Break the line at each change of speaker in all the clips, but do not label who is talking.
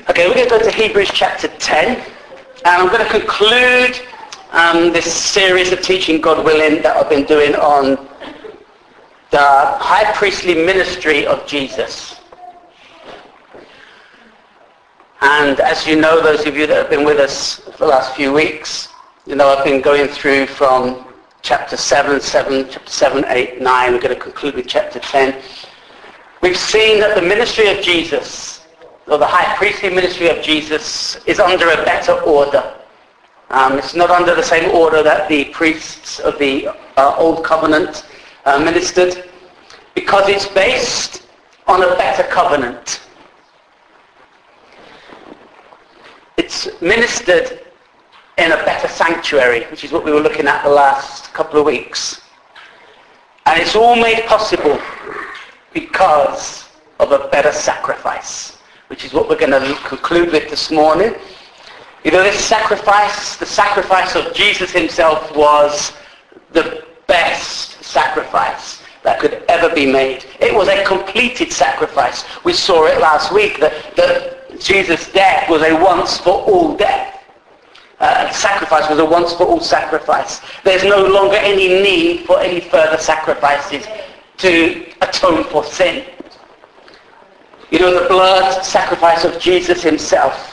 Okay, we're going to go to Hebrews chapter 10, and I'm going to conclude this series of teaching, God willing, that I've been doing on the high priestly ministry of Jesus. And as you know, those of you that have been with us for the last few weeks, you know I've been going through from chapter 7, chapter 7, 8, 9. We're going to conclude with chapter 10. We've seen that the ministry of Jesus, or the high priestly ministry of Jesus, is under a better order. It's not under the same order that the priests of the Old Covenant ministered, because it's based on a better covenant. It's ministered in a better sanctuary, which is what we were looking at the last couple of weeks. And it's all made possible because of a better sacrifice, which is what we're going to conclude with this morning. You know, this sacrifice, the sacrifice of Jesus himself, was the best sacrifice that could ever be made. It was a completed sacrifice. We saw it last week, that Jesus' death was a once-for-all death. Sacrifice was a once-for-all sacrifice. There's no longer any need for any further sacrifices to atone for sin. You know, the blood sacrifice of Jesus himself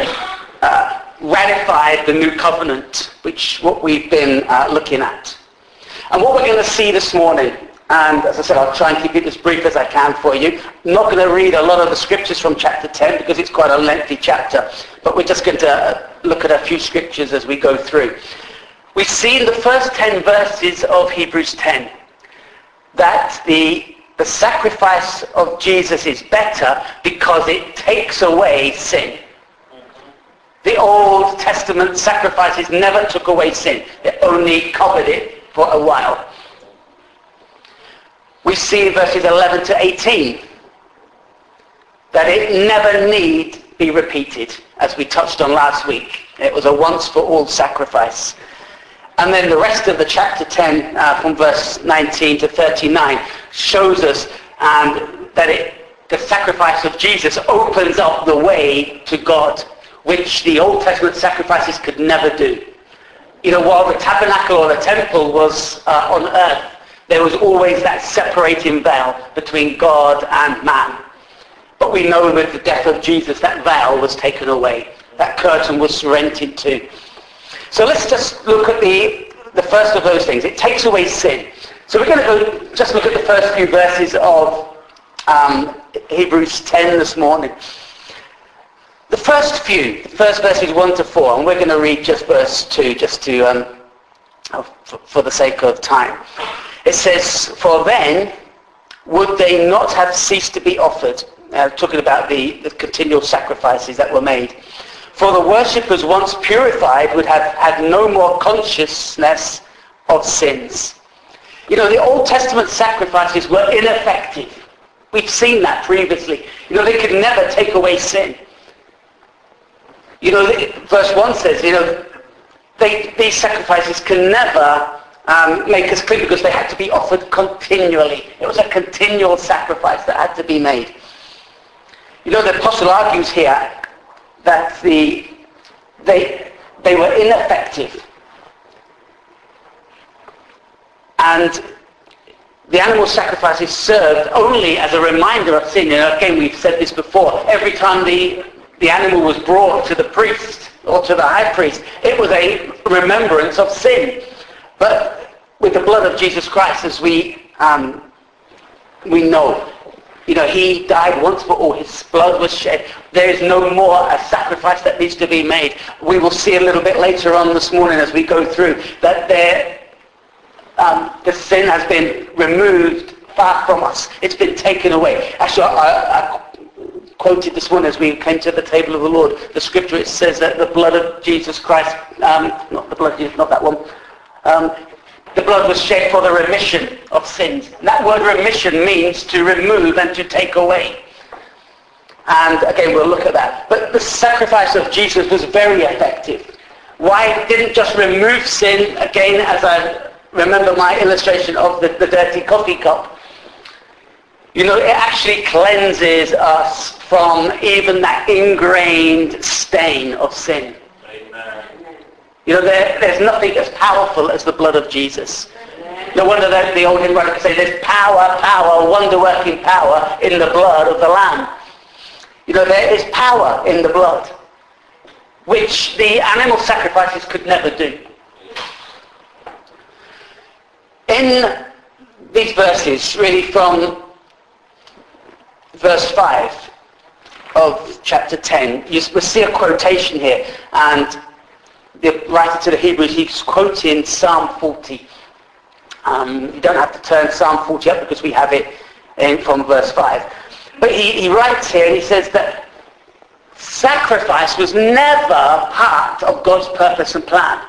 ratified the new covenant, which what we've been looking at. And what we're going to see this morning, and as I said, I'll try and keep it as brief as I can for you. I'm not going to read a lot of the scriptures from chapter 10 because it's quite a lengthy chapter, but we're just going to look at a few scriptures as we go through. We see in the first 10 verses of Hebrews 10 that the sacrifice of Jesus is better because it takes away sin. The Old Testament sacrifices never took away sin. They only covered it for a while. We see in verses 11 to 18 that it never need be repeated, as we touched on last week. It was a once-for-all sacrifice. And then the rest of the chapter 10, from verse 19 to 39, shows us that the sacrifice of Jesus opens up the way to God, which the Old Testament sacrifices could never do. You know, while the tabernacle or the temple was on earth, there was always that separating veil between God and man. But we know with the death of Jesus, that veil was taken away. That curtain was rent in two. So let's just look at the first of those things. It takes away sin. So we're going to just look at the first few verses of Hebrews 10 this morning. The first verses 1 to 4, and we're going to read just verse 2, just to, for the sake of time. It says, "For then would they not have ceased to be offered," talking about the continual sacrifices that were made. "For the worshippers once purified would have had no more consciousness of sins." You know, the Old Testament sacrifices were ineffective. We've seen that previously. You know, they could never take away sin. You know, verse 1 says, you know, these sacrifices can never make us clean because they had to be offered continually. It was a continual sacrifice that had to be made. You know, the apostle argues here that they were ineffective. And the animal sacrifices served only as a reminder of sin. You know, again, we've said this before. Every time the animal was brought to the priest or to the high priest, it was a remembrance of sin. But with the blood of Jesus Christ, as we know, you know, he died once for all. His blood was shed. There is no more a sacrifice that needs to be made. We will see a little bit later on this morning as we go through that the sin has been removed far from us. It's been taken away. Actually, I quoted this morning as we came to the table of the Lord. The scripture, it says that the blood of Jesus Christ, not the blood of Jesus, not that one. The blood was shed for the remission of sins. And that word remission means to remove and to take away. And again, we'll look at that. But the sacrifice of Jesus was very effective. Why? It didn't just remove sin, again, as I remember my illustration of the dirty coffee cup. You know, it actually cleanses us from even that ingrained stain of sin.
Amen.
You know, there's nothing as powerful as the blood of Jesus. No wonder that the old hymn writer could say there's power, wonder-working power in the blood of the Lamb. You know, there is power in the blood, which the animal sacrifices could never do. In these verses, really from verse 5 of chapter 10, we'll see a quotation here, and the writer to the Hebrews, he's quoting Psalm 40. You don't have to turn Psalm 40 up because we have it from verse 5. But he writes here and he says that sacrifice was never part of God's purpose and plan.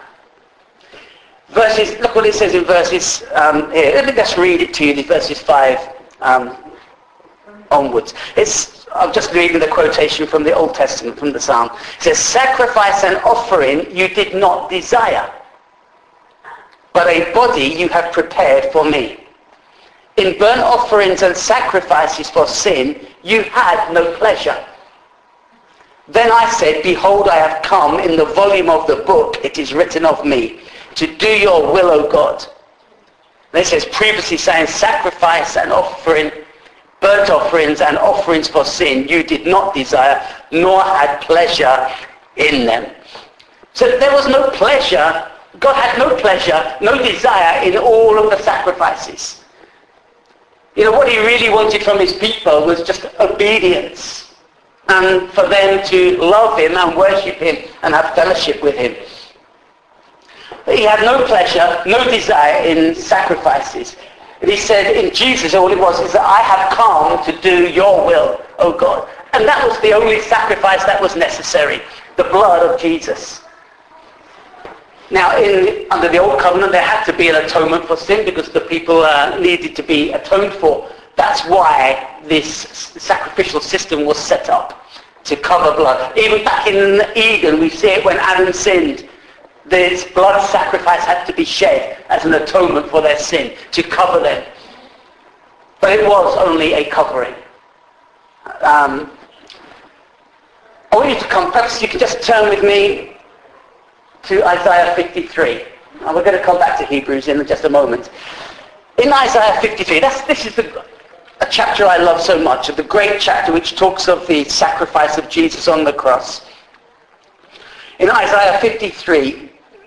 Look what it says in verses here. Let me just read it to you, the verses 5 onwards. I'm just reading the quotation from the Old Testament, from the Psalm. It says, sacrifice and offering you did not desire, but a body you have prepared for me. In burnt offerings and sacrifices for sin, you had no pleasure. Then I said, behold, I have come. In the volume of the book it is written of me, to do your will, O God. Then it says, previously saying, sacrifice and offering, burnt offerings and offerings for sin, you did not desire, nor had pleasure in them. So there was no pleasure. God had no pleasure, no desire in all of the sacrifices. You know, what he really wanted from his people was just obedience, and for them to love him and worship him and have fellowship with him. But he had no pleasure, no desire in sacrifices. And he said in Jesus, all it was is that I have come to do your will, O God. And that was the only sacrifice that was necessary, the blood of Jesus. Now, under the Old Covenant, there had to be an atonement for sin because the people needed to be atoned for. That's why this sacrificial system was set up, to cover blood. Even back in Eden, we see it when Adam sinned. This blood sacrifice had to be shed as an atonement for their sin, to cover them. But it was only a covering. I want you to come, perhaps you can just turn with me to Isaiah 53. And we're going to come back to Hebrews in just a moment. In Isaiah 53, this is a chapter I love so much, the great chapter which talks of the sacrifice of Jesus on the cross. In Isaiah 53,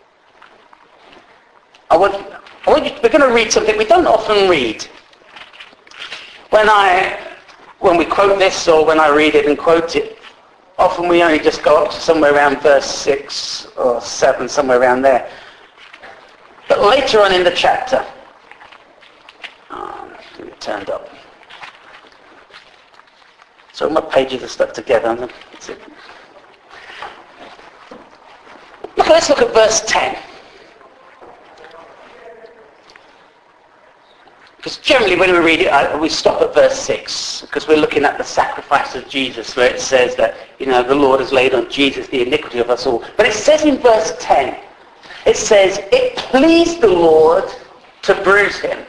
we're going to read something we don't often read. When we quote this, or when I read it and quote it, often we only just go up to somewhere around verse 6 or 7, somewhere around there. But later on in the chapter, it turned up. So my pages are stuck together. That's it. Let's look at verse 10. Because generally when we read it, we stop at verse 6, because we're looking at the sacrifice of Jesus, where it says that, you know, the Lord has laid on Jesus the iniquity of us all. But it says in verse 10, it says, it pleased the Lord to bruise him.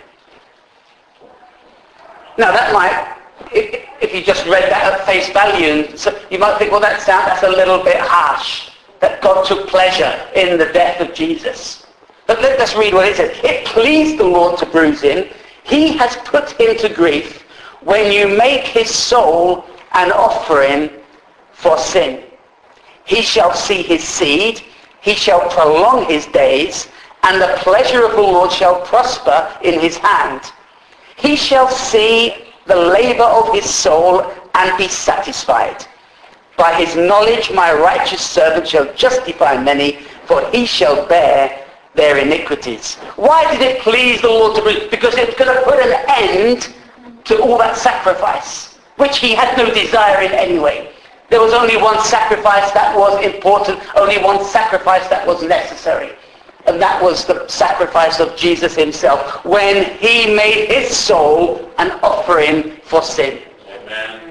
Now that might, if you just read that at face value, so you might think, well, that's a little bit harsh, that God took pleasure in the death of Jesus. But let's read what it says. It pleased the Lord to bruise him. He has put him to grief when you make his soul an offering for sin. He shall see his seed, he shall prolong his days, and the pleasure of the Lord shall prosper in his hand. He shall see the labor of his soul and be satisfied. By his knowledge my righteous servant shall justify many, for he shall bear their iniquities. Why did it please the Lord to bruise? Because it's going to put an end to all that sacrifice, which he had no desire in anyway. There was only one sacrifice that was important, only one sacrifice that was necessary. And that was the sacrifice of Jesus himself, when he made his soul an offering for sin.
Amen.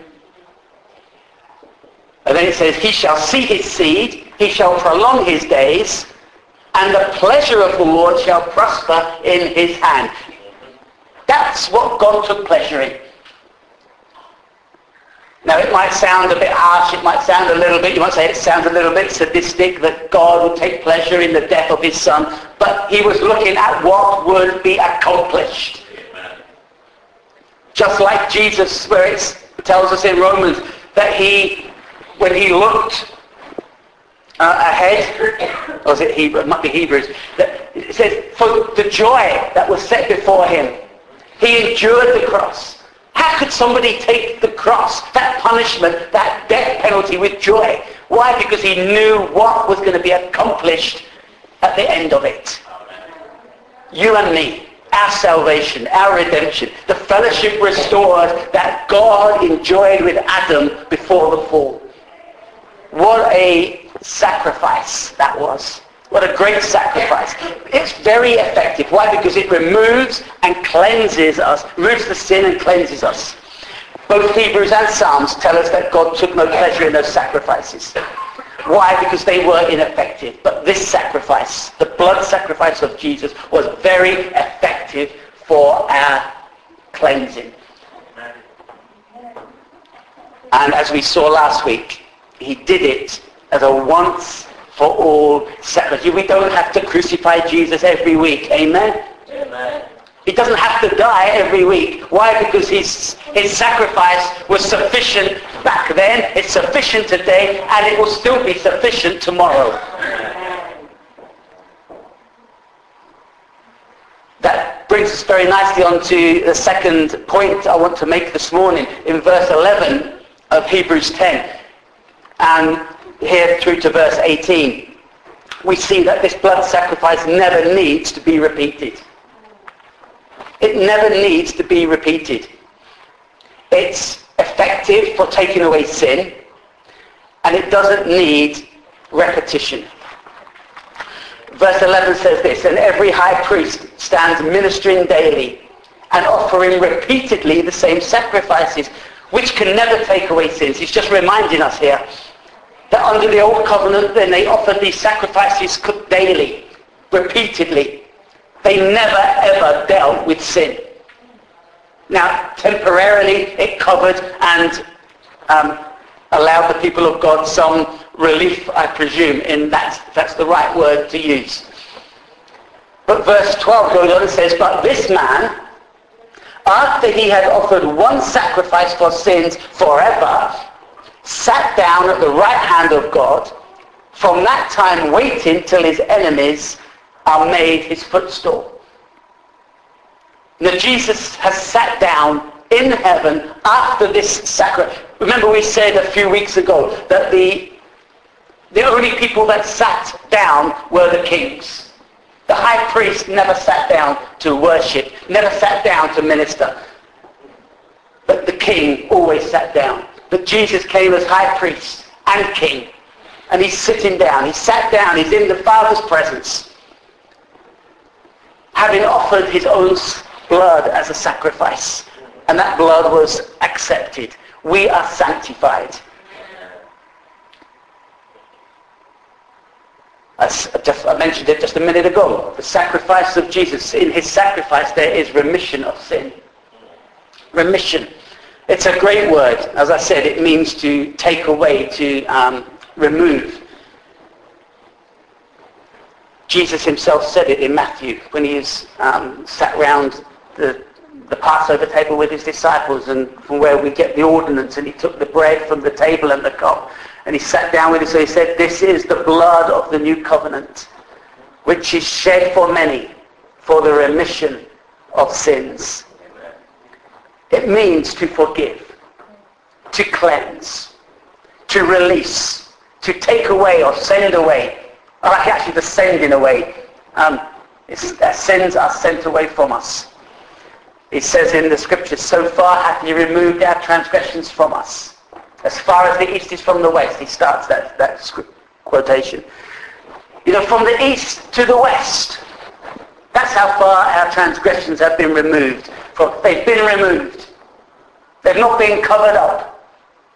And then it says, he shall see his seed, he shall prolong his days, and the pleasure of the Lord shall prosper in his hand. That's what God took pleasure in. Now it might sound a bit harsh, it might sound a little bit, you might say it sounds a little bit sadistic that God would take pleasure in the death of his son, but he was looking at what would be accomplished. Amen. Just like Jesus, where it tells us in Romans that when he looked ahead, or is it Hebrew? It might be Hebrews. It says, for the joy that was set before him, he endured the cross. How could somebody take the cross, that punishment, that death penalty with joy? Why? Because he knew what was going to be accomplished at the end of it. You and me, our salvation, our redemption, the fellowship restored that God enjoyed with Adam before the fall. What a sacrifice that was. What a great sacrifice. It's very effective. Why? Because it removes and cleanses us, removes the sin and cleanses us. Both Hebrews and Psalms tell us that God took no pleasure in those sacrifices. Why? Because they were ineffective. But this sacrifice, the blood sacrifice of Jesus, was very effective for our cleansing. And as we saw last week, he did it as a once for all sacrifice. We don't have to crucify Jesus every week. Amen? Amen. He doesn't have to die every week. Why? Because his sacrifice was sufficient back then, it's sufficient today, and it will still be sufficient tomorrow. That brings us very nicely on to the second point I want to make this morning. In verse 11 of Hebrews 10, and here through to verse 18, we see that this blood sacrifice never needs to be repeated. It never needs to be repeated. It's effective for taking away sin, and it doesn't need repetition. Verse 11 says this, and every high priest stands ministering daily and offering repeatedly the same sacrifices, which can never take away sins. He's just reminding us here that under the old covenant, then they offered these sacrifices daily, repeatedly. They never ever dealt with sin. Now, temporarily it covered and allowed the people of God some relief, I presume, in that's the right word to use. But verse 12 goes on and says, but this man, after he had offered one sacrifice for sins forever, sat down at the right hand of God, from that time waiting till his enemies are made his footstool. Now Jesus has sat down in heaven after this sacrifice. Remember we said a few weeks ago that the only people that sat down were the kings. The high priest never sat down to worship, never sat down to minister. But the king always sat down. But Jesus came as high priest and king. And he's sitting down. He sat down. He's in the Father's presence, having offered his own blood as a sacrifice. And that blood was accepted. We are sanctified. I mentioned it just a minute ago. The sacrifice of Jesus. In his sacrifice there is remission of sin. Remission. It's a great word. As I said, it means to take away, to remove. Jesus himself said it in Matthew when he was sat round the Passover table with his disciples, and from where we get the ordinance, and he took the bread from the table and the cup, and he sat down with us, so he said, this is the blood of the new covenant, which is shed for many for the remission of sins. It means to forgive, to cleanse, to release, to take away or send away. I like actually the sending away. Sins are sent away from us. It says in the scriptures, so far hath he removed our transgressions from us. As far as the east is from the west, he starts that quotation. From the east to the west. That's how far our transgressions have been removed. They've been removed. They've not been covered up.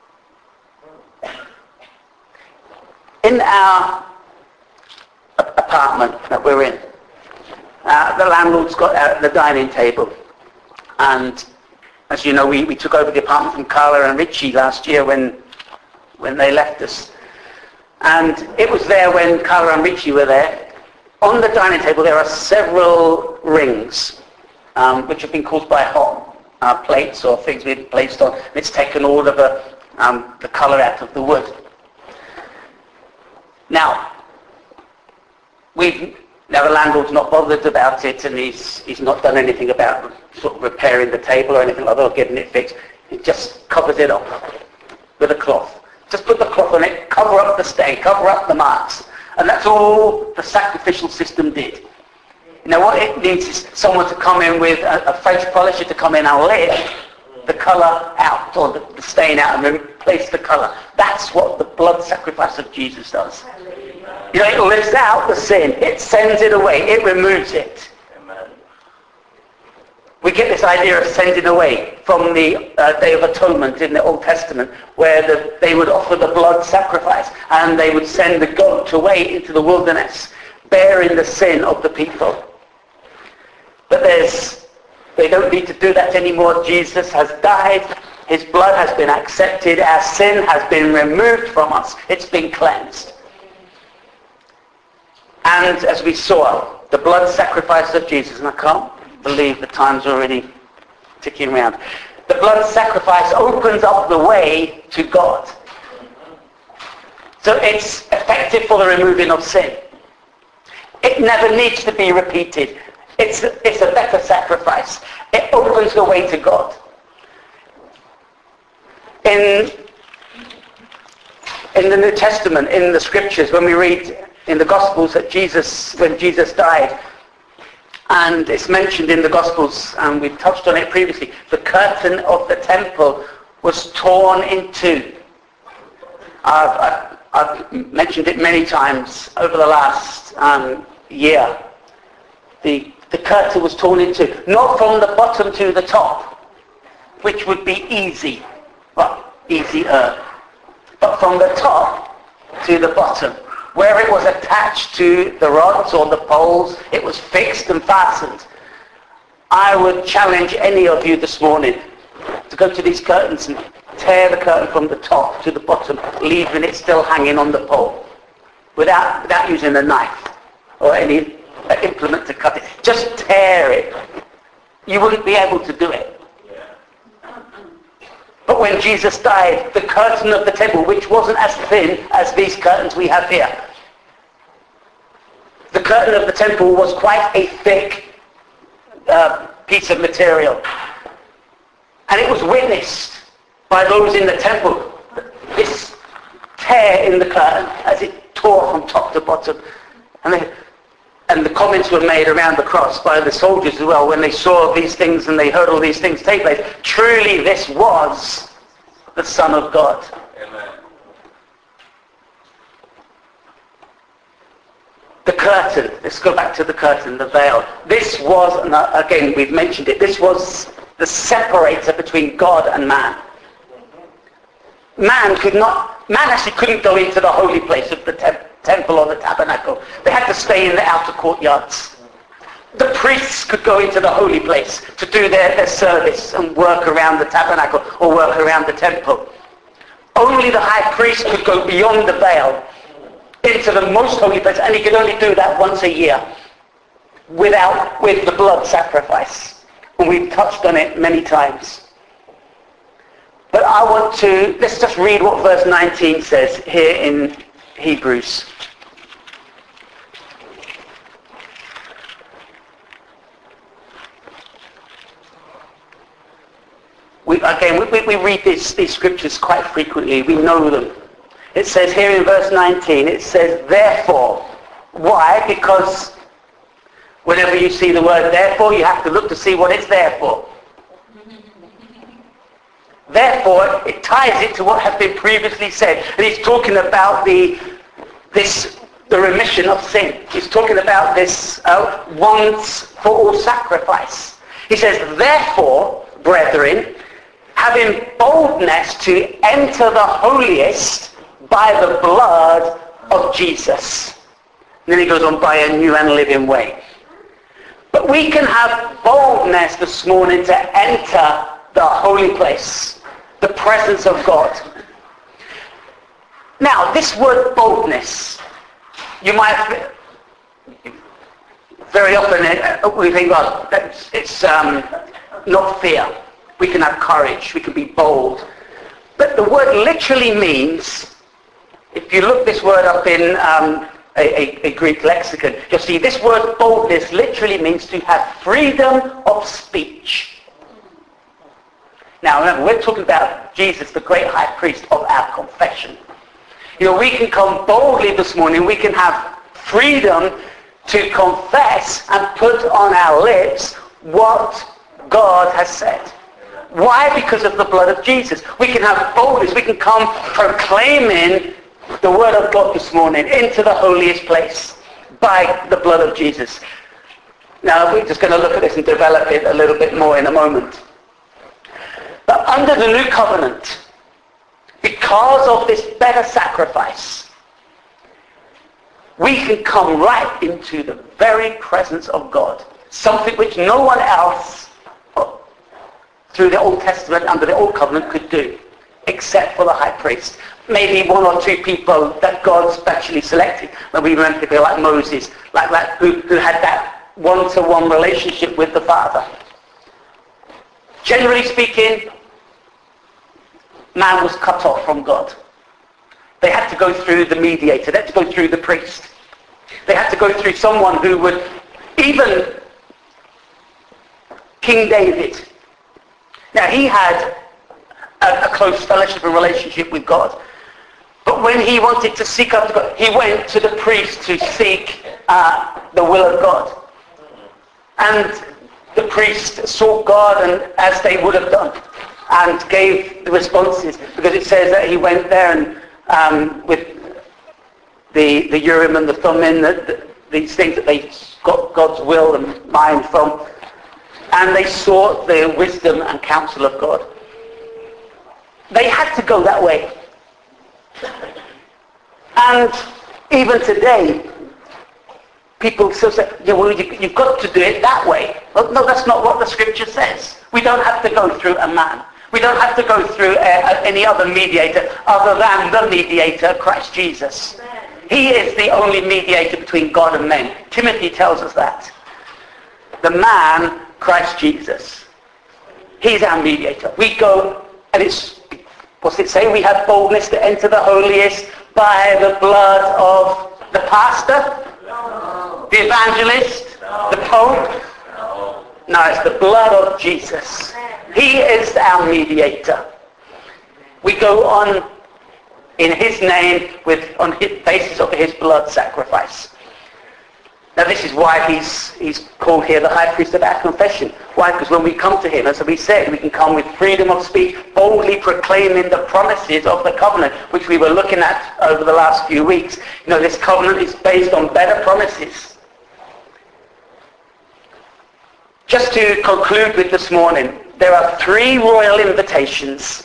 In our apartment that we're in, the landlord's got out the dining table, and As you know, we took over the apartment from Carla and Richie last year when they left us. And it was there when Carla and Richie were there. On the dining table there are several rings, which have been caused by hot plates or things we've placed on. It's taken all of the colour out of the wood. Now the landlord's not bothered about it, and he's not done anything about sort of repairing the table or anything like that, or getting it fixed. He just covers it up with a cloth. Just put the cloth on it, cover up the stain, cover up the marks. And that's all the sacrificial system did. Now what it needs is someone to come in with a French polisher to come in and lift the colour out, or the stain out, and replace the colour. That's what the blood sacrifice of Jesus does. You know, it lifts out the sin, it sends it away, it removes it. Amen. We get this idea of sending away from the Day of Atonement in the Old Testament, where they would offer the blood sacrifice, and they would send the goat away into the wilderness, bearing the sin of the people. But they don't need to do that anymore. Jesus has died, his blood has been accepted, our sin has been removed from us, it's been cleansed. And as we saw, the blood sacrifice of Jesus, and I can't believe the time's already ticking around. The blood sacrifice opens up the way to God. So it's effective for the removing of sin. It never needs to be repeated. It's a better sacrifice. It opens the way to God. In the New Testament, in the Scriptures, when we read in the Gospels that when Jesus died, and it's mentioned in the Gospels, and we've touched on it previously, the curtain of the temple was torn in two. I've mentioned it many times over the last year. The curtain was torn in two, not from the bottom to the top, which would be easy, well, easier, but from the top to the bottom, where it was attached to the rods or the poles, it was fixed and fastened. I would challenge any of you this morning to go to these curtains and tear the curtain from the top to the bottom, leaving it still hanging on the pole, without using a knife or any implement to cut it. Just tear it. You wouldn't be able to do it. But when Jesus died, the curtain of the temple, which wasn't as thin as these curtains we have here, the curtain of the temple was quite a thick piece of material. And it was witnessed by those in the temple, this tear in the curtain as it tore from top to bottom. And the comments were made around the cross by the soldiers as well when they saw these things and they heard all these things take place. Truly this was the Son of God. Amen. The curtain, let's go back to the curtain, the veil. This was, and again we've mentioned it, this was the separator between God and man. Man actually couldn't go into the holy place of the temple or the tabernacle. They had to stay in the outer courtyards. The priests could go into the holy place to do their service and work around the tabernacle or work around the temple. Only the high priest could go beyond the veil into the most holy place, and he could only do that once a year with the blood sacrifice. And we've touched on it many times. But let's just read what verse 19 says here in Hebrews. We read these scriptures quite frequently. We know them. It says here in verse 19, it says, therefore. Why? Because whenever you see the word therefore, you have to look to see what it's there for. Therefore, it ties it to what has been previously said. And he's talking about the remission of sin. He's talking about this once for all sacrifice. He says, therefore, brethren, having boldness to enter the holiest by the blood of Jesus. And then he goes on, by a new and living way. But we can have boldness this morning to enter the holy place, the presence of God. Now, this word boldness, you might have, very often we think, well, it's not fear. We can have courage. We can be bold. But the word literally means, if you look this word up in a Greek lexicon, you'll see this word boldness literally means to have freedom of speech. Now remember, we're talking about Jesus, the great high priest of our confession. You know, we can come boldly this morning. We can have freedom to confess and put on our lips what God has said. Why? Because of the blood of Jesus. We can have boldness. We can come proclaiming the word of God this morning into the holiest place by the blood of Jesus. Now, we're just going to look at this and develop it a little bit more in a moment. But under the new covenant, because of this better sacrifice, we can come right into the very presence of God. Something which no one else through the Old Testament, under the Old Covenant, could do, except for the high priest. Maybe one or two people that God specially selected. And we remember people like Moses, like that, who had that one-to-one relationship with the Father. Generally speaking, man was cut off from God. They had to go through the mediator. They had to go through the priest. They had to go through someone who would, even King David. Now, he had a close fellowship and relationship with God. But when he wanted to seek after God, he went to the priest to seek the will of God. And the priest sought God, and as they would have done, and gave the responses. Because it says that he went there and with the Urim and the Thummim, these things that they got God's will and mind from, and they sought the wisdom and counsel of God. They had to go that way. And even today, people still say, yeah, well, you've got to do it that way. Well, no, that's not what the scripture says. We don't have to go through a man. We don't have to go through any other mediator other than the mediator, Christ Jesus. He is the only mediator between God and men. Timothy tells us that. The man, Christ Jesus. He's our mediator. We go, and it's, what's it say? We have boldness to enter the holiest by the blood of the pastor, the evangelist, the pope. No, it's the blood of Jesus. He is our mediator. We go on in his name on the basis of his blood sacrifice. Now this is why he's called here the high priest of our confession. Why? Because when we come to him, as we said, we can come with freedom of speech, boldly proclaiming the promises of the covenant, which we were looking at over the last few weeks. You know, this covenant is based on better promises. Just to conclude with this morning, there are 3 royal invitations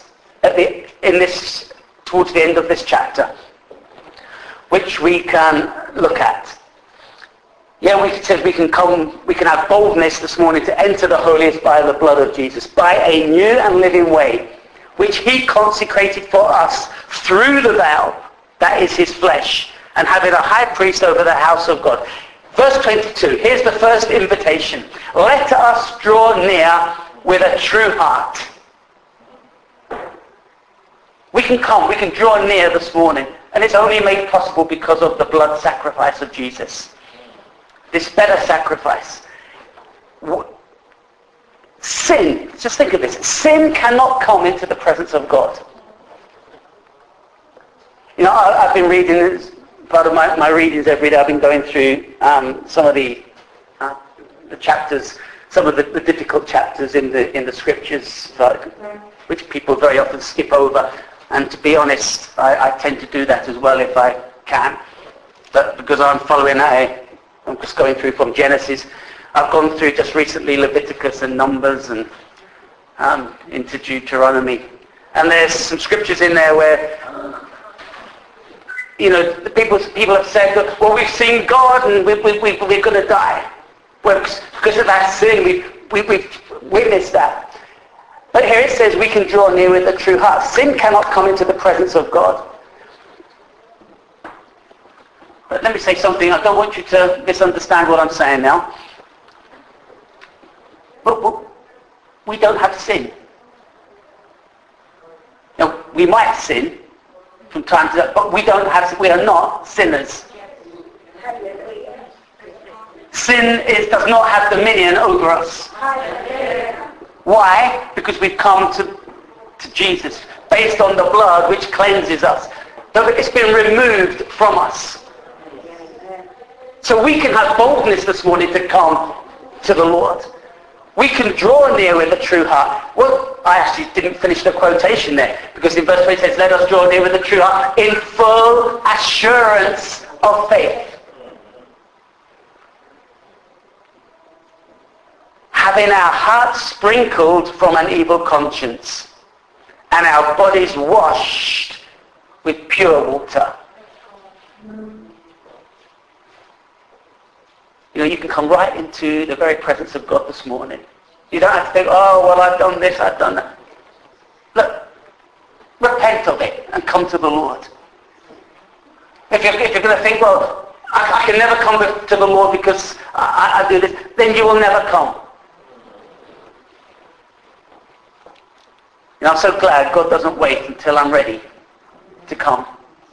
towards the end of this chapter, which we can look at. Yeah, we said we can have boldness this morning to enter the holiest by the blood of Jesus, by a new and living way, which he consecrated for us through the veil, that is his flesh, and having a high priest over the house of God. Verse 22, here's the first invitation. Let us draw near with a true heart. We can draw near this morning, and it's only made possible because of the blood sacrifice of Jesus. This better sacrifice. Sin, just think of this, sin cannot come into the presence of God. You know, I've been reading this, part of my readings every day. I've been going through some of the chapters, some of the difficult chapters in the scriptures, which people very often skip over. And to be honest, I tend to do that as well if I can. But because I'm following I'm just going through from Genesis. I've gone through just recently Leviticus and Numbers and into Deuteronomy. And there's some scriptures in there where, you know, the people have said, well, we've seen God and we're going to die. Well, because of that sin, we've witnessed that. But here it says we can draw near with a true heart. Sin cannot come into the presence of God. But let me say something. I don't want you to misunderstand what I'm saying now. But we don't have sin. Now, we might sin from time to time, but we are not sinners. Sin does not have dominion over us. Why? Because we've come to Jesus based on the blood which cleanses us. It's been removed from us. So we can have boldness this morning to come to the Lord. We can draw near with a true heart. Well, I actually didn't finish the quotation there, because in verse 3 it says, let us draw near with a true heart in full assurance of faith. Having our hearts sprinkled from an evil conscience and our bodies washed with pure water. You know, you can come right into the very presence of God this morning. You don't have to think, oh, well, I've done this, I've done that. Look, repent of it and come to the Lord. If you're going to think, well, I can never come to the Lord because I do this, then you will never come. And I'm so glad God doesn't wait until I'm ready to come.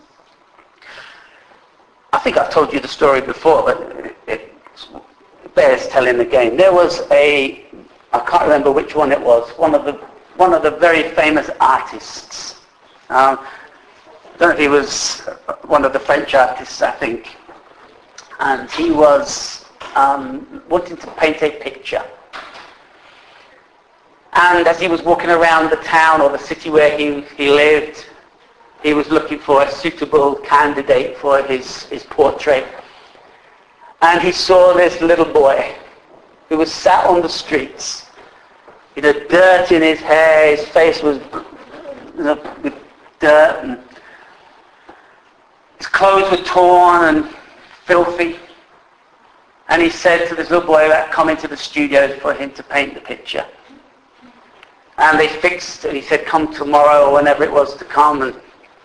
I think I've told you the story before, but it bears telling again. There was I can't remember which one it was, one of the very famous artists. I don't know if he was one of the French artists, I think. And he was wanting to paint a picture. And as he was walking around the town or the city where he lived, he was looking for a suitable candidate for his portrait. And he saw this little boy who was sat on the streets, you know, dirt in his hair, his face was with dirt, and his clothes were torn and filthy. And he said to this little boy about coming to the studio for him to paint the picture. And they fixed, and he said, come tomorrow or whenever it was to come. And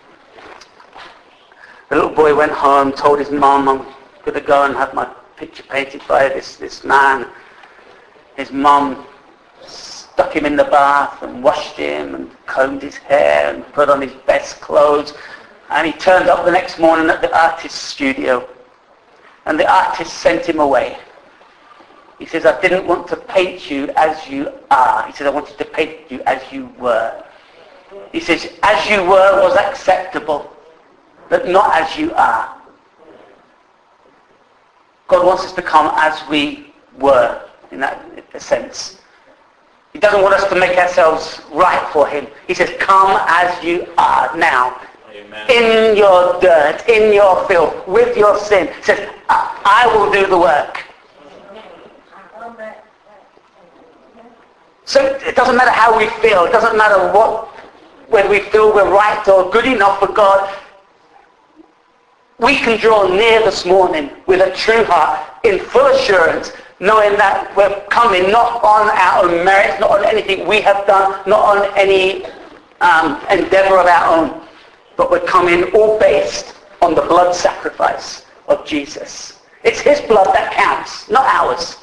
the little boy went home, told his mum, I'm going to go and have my picture painted by this man. His mum stuck him in the bath and washed him and combed his hair and put on his best clothes. And he turned up the next morning at the artist's studio. And the artist sent him away. He says, I didn't want to paint you as you are. He says, I wanted to paint you as you were. He says, as you were was acceptable, but not as you are. God wants us to come as we were, in that sense. He doesn't want us to make ourselves right for him. He says, come as you are now. Amen. In your dirt, in your filth, with your sin. He says, I will do the work. So it doesn't matter how we feel. It doesn't matter whether we feel we're right or good enough for God. We can draw near this morning with a true heart, in full assurance, knowing that we're coming not on our own merits, not on anything we have done, not on any endeavor of our own, but we're coming all based on the blood sacrifice of Jesus. It's his blood that counts, not ours.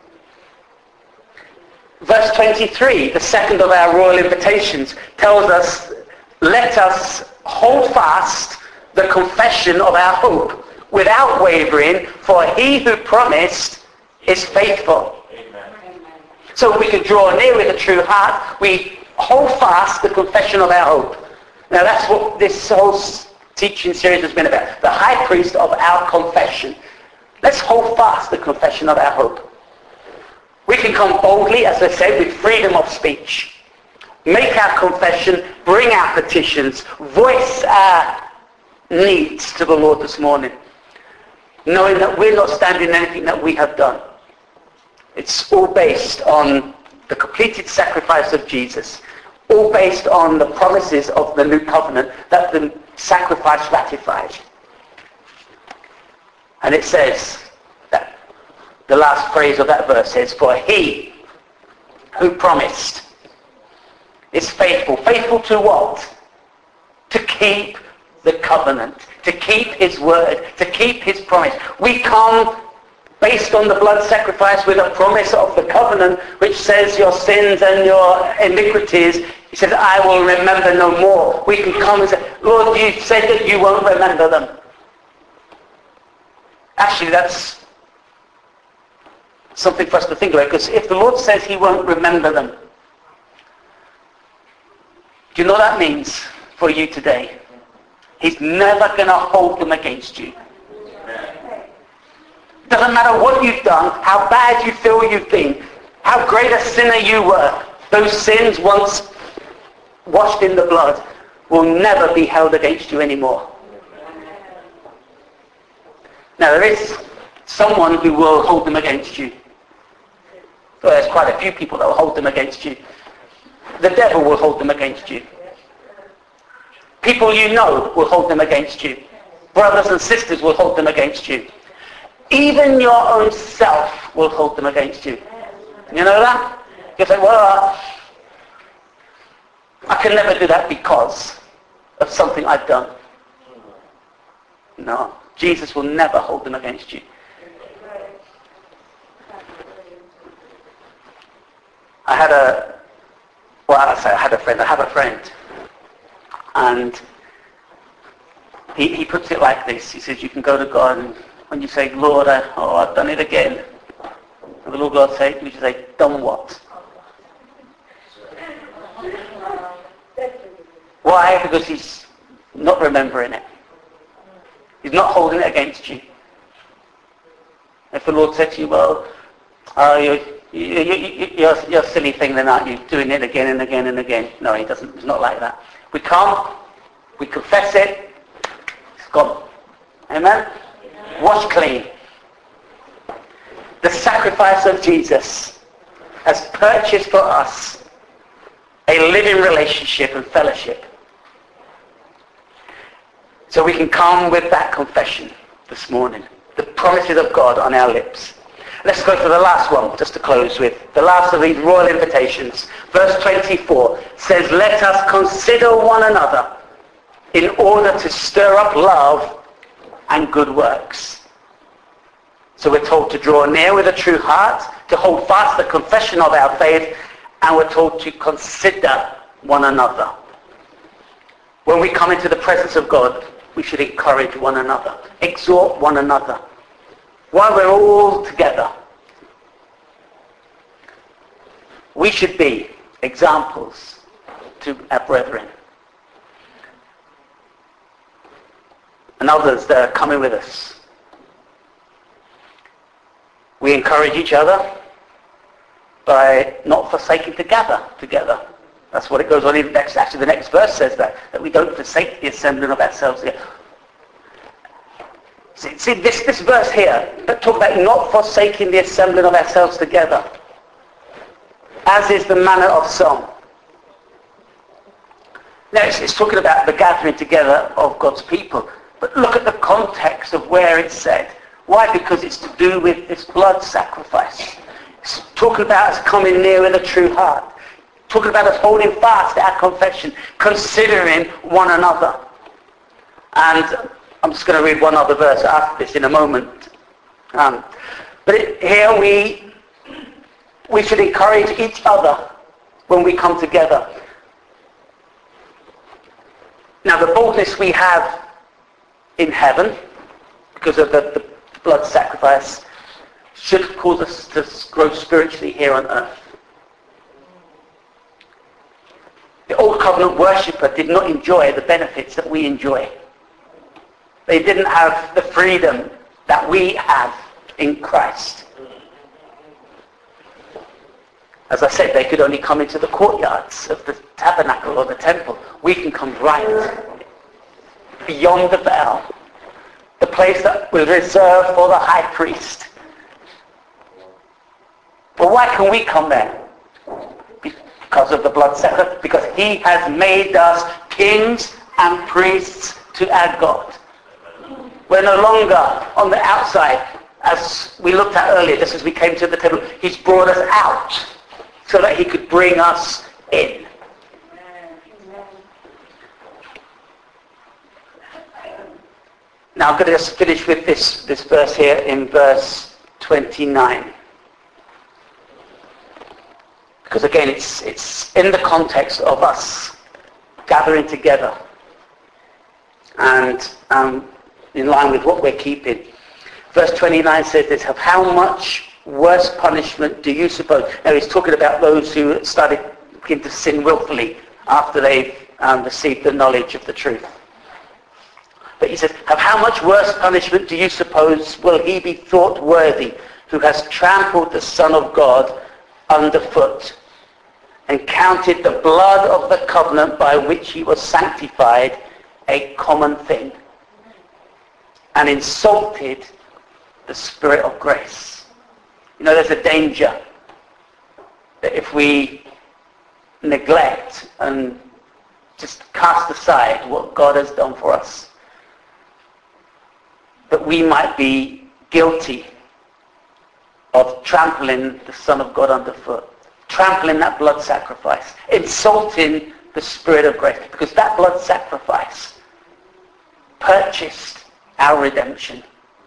Verse 23, the second of our royal invitations, tells us, let us hold fast the confession of our hope without wavering, for he who promised is faithful. Amen. So we can draw near with a true heart. We hold fast the confession of our hope. Now that's what this whole teaching series has been about. The high priest of our confession. Let's hold fast the confession of our hope. We can come boldly, as I said, with freedom of speech. Make our confession, bring our petitions, voice our needs to the Lord this morning, knowing that we're not standing in anything that we have done. It's all based on the completed sacrifice of Jesus, all based on the promises of the new covenant that the sacrifice ratified. And it says, that the last phrase of that verse says, for he who promised is faithful. Faithful to what? To keep the covenant, to keep his word, to keep his promise. We come based on the blood sacrifice with a promise of the covenant which says your sins and your iniquities, he says, I will remember no more. We can come and say, Lord, you said that you won't remember them. Actually, that's something for us to think about, because if the Lord says he won't remember them, do you know what that means for you today? He's never going to hold them against you. Doesn't matter what you've done, how bad you feel you've been, how great a sinner you were, those sins once washed in the blood will never be held against you anymore. Now there is someone who will hold them against you. Well, there's quite a few people that will hold them against you. The devil will hold them against you. People you know will hold them against you. Brothers and sisters will hold them against you. Even your own self will hold them against you. You know that? You say, well, I can never do that because of something I've done. No. Jesus will never hold them against you. I have a friend, and he puts it like this. He says, you can go to God, and when you say, Lord, I've done it again, and the Lord God says, you say, done what? Why? Because he's not remembering it. He's not holding it against you. If the Lord said to you, well, you're a silly thing then, aren't you? Doing it again and again and again. No, he doesn't. It's not like that. We come, we confess it, it's gone. Amen? Wash clean. The sacrifice of Jesus has purchased for us a living relationship and fellowship. So we can come with that confession this morning. The promises of God on our lips. Let's go to the last one, just to close with. The last of these royal invitations. Verse 24 says, let us consider one another in order to stir up love and good works. So we're told to draw near with a true heart, to hold fast the confession of our faith, and we're told to consider one another. When we come into the presence of God, we should encourage one another, exhort one another, while we're all together. We should be examples to our brethren and others that are coming with us. We encourage each other by not forsaking to gather together. That's what it goes on in next. Actually, the next verse says that we don't forsake the assembling of ourselves here. See this verse here, that talk about not forsaking the assembling of ourselves together, as is the manner of some. Now, it's talking about the gathering together of God's people. But look at the context of where it's said. Why? Because it's to do with this blood sacrifice. It's talking about us coming near with a true heart. Talking about us holding fast our confession, considering one another. And I'm just going to read one other verse after this in a moment. Here we should encourage each other when we come together. Now the boldness we have in heaven, because of the blood sacrifice, should cause us to grow spiritually here on earth. The Old Covenant worshipper did not enjoy the benefits that we enjoy. They didn't have the freedom that we have in Christ. As I said, they could only come into the courtyards of the tabernacle or the temple. We can come right beyond the veil, the place that was reserved for the high priest. But why can we come there? Because of the blood sacrifice, because he has made us kings and priests to our God. We're no longer on the outside, as we looked at earlier, just as we came to the table. He's brought us out so that he could bring us in. Now I'm going to just finish with this verse here in verse 29. Because again, it's in the context of us gathering together and in line with what we're keeping. Verse 29 says this, of how much worse punishment do you suppose? Now he's talking about those who started to sin willfully after they've received the knowledge of the truth. But he says, of how much worse punishment do you suppose will he be thought worthy who has trampled the Son of God underfoot and counted the blood of the covenant by which he was sanctified a common thing and insulted the Spirit of grace? You know, there's a danger that if we neglect and just cast aside what God has done for us, that we might be guilty of trampling the Son of God underfoot, trampling that blood sacrifice, insulting the Spirit of grace, because that blood sacrifice purchased our redemption.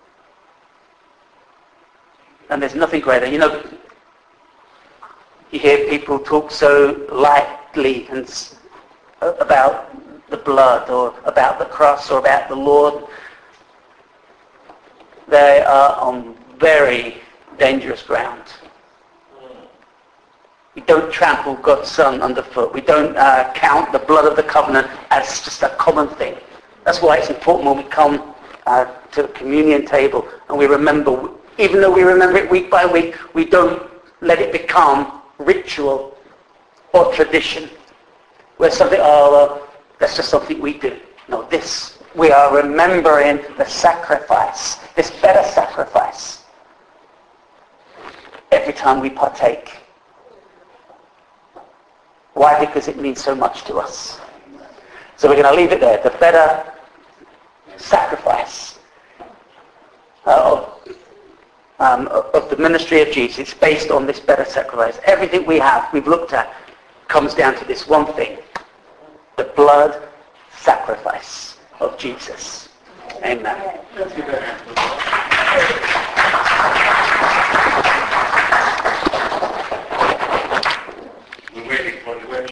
And there's nothing greater. You know, you hear people talk so lightly and about the blood or about the cross or about the Lord. They are on very dangerous ground. We don't trample God's Son underfoot. We don't count the blood of the covenant as just a common thing. That's why it's important when we come to the communion table and we remember, even though we remember it week by week, we don't let it become ritual or tradition, where something, that's just something we do. No, we are remembering the sacrifice, this better sacrifice, every time we partake. Why? Because it means so much to us. So we're going to leave it there. The better sacrifice of the ministry of Jesus. It's based on this better sacrifice. Everything we've looked at, comes down to this one thing: the blood sacrifice of Jesus. Amen.